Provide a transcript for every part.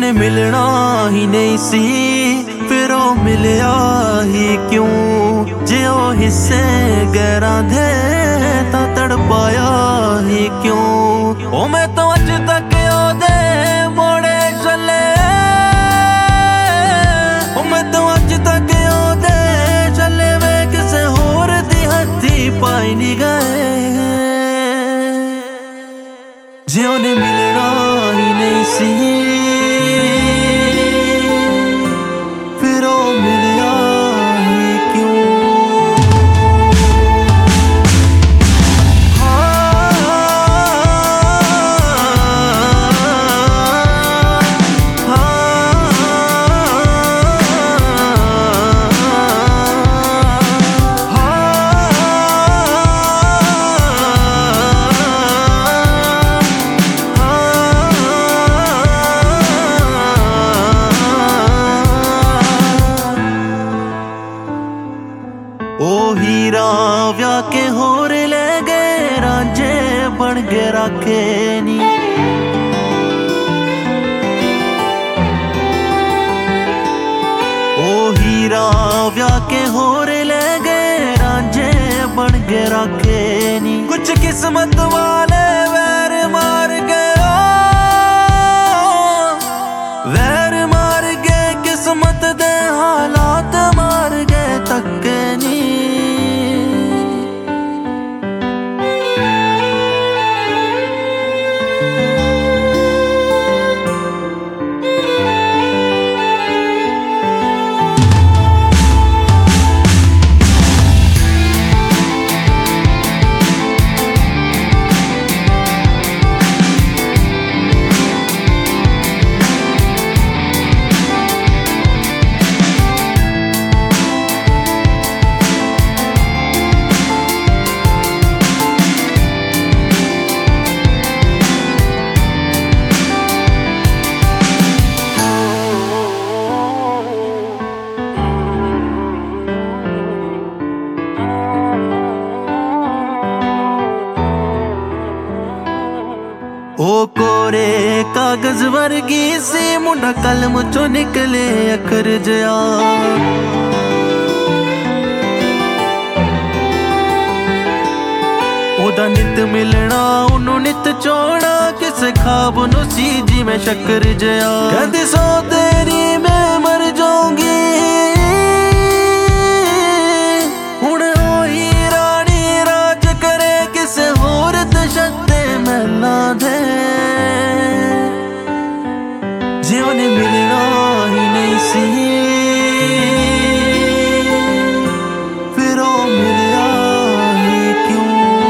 ਉਹਨੇ ਮਿਲਣਾ ਹੀ ਨਹੀਂ ਸੀ ਫਿਰ ਉਹ ਮਿਲਿਆ ਹੀ ਕਿਉਂ ਜੇ ਉਹ ਹਿੱਸੇ ਗੈਰਾਂ ਦੇ ਤਾਂ ਤੜਪਾਇਆ ਹੀ ਕਿਉਂ ਉਹ ਮੈਂ ਤਾਂ ਅੱਜ ਤੱਕ ਉਹਦੇ ਮੋੜੇ ਚੱਲੇ ਉਹ ਮੈਂ ਤਾਂ ਅੱਜ ਤੱਕ ਉਹਦੇ ਚੱਲੇ ਵੇ ਕਿਸੇ ਹੋਰ ਦੀ ਹੱਥੀ ਪਾਈ ਨਹੀਂ ਗਏ ਜੇ ਉਹਨੇ ਮਿਲਣਾ ਹੀ ਨਹੀਂ ਸੀ ओ हीरा व्या के होर ले गए रांझे बन के रखे नी ओ हीरा व्या के होर ले गए रांझे बन के रखे नी कुछ किस्मत वाले वैर मार गए वैर मार गए किस्मत दे हालात मार गए तक नी ओ कोरे कागज वर्गी सी मुंडा कलम चो निकले अखर जया ओदा नित मिलना उन्हों नित चोना किसे खाब नु सी जी में शक्कर जया कहती सो तेरी मैं मर जाऊंगी हुण ओही रानी राज करे किसे होर दशते महला दे जे उन्हें मिलना ही नहीं सी फिर वो मिलया ही क्यों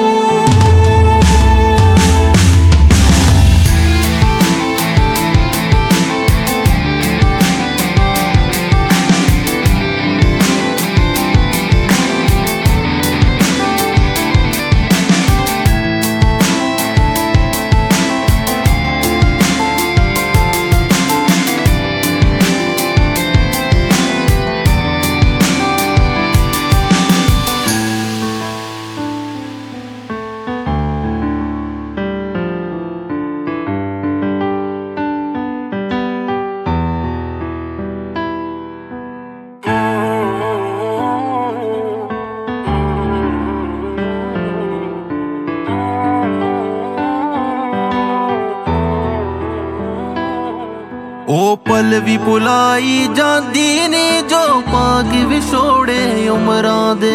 ओ पल भी भुलाई जांदी नी जो पाग विछोड़े उमरां दे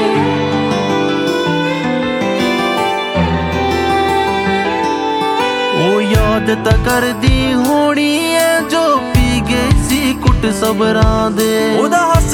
ओ याद तां करदी होनी है जो पी गई सी कुट सबरां दे ओदा